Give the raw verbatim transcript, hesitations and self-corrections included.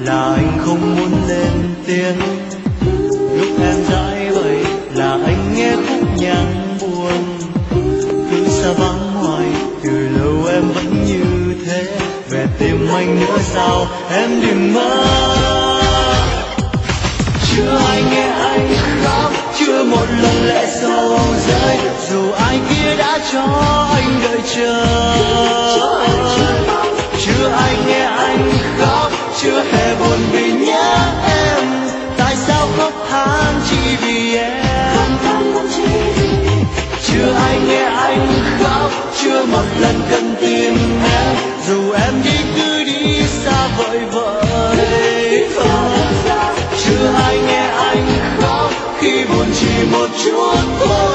là anh không muốn lên tiếng. Lúc em dãi vậy là anh nghe khúc nhạc buồn, cứ xa vắng hoài từ lâu em vẫn như thế. Về tìm anh nữa sao em đừng mơ. Chưa ai nghe anh khóc, chưa một lần lệ sầu rơi, dù ai kia đã cho anh đợi chờ. Chưa ai nghe anh khóc, chưa hề buồn vì nhớ em. Tại sao khóc than chỉ vì em. Chưa ai nghe anh khóc, chưa một lần cần tìm em, dù em đi cứ đi xa vời vợi. Chưa ai nghe anh khóc khi buồn chỉ một chút thôi.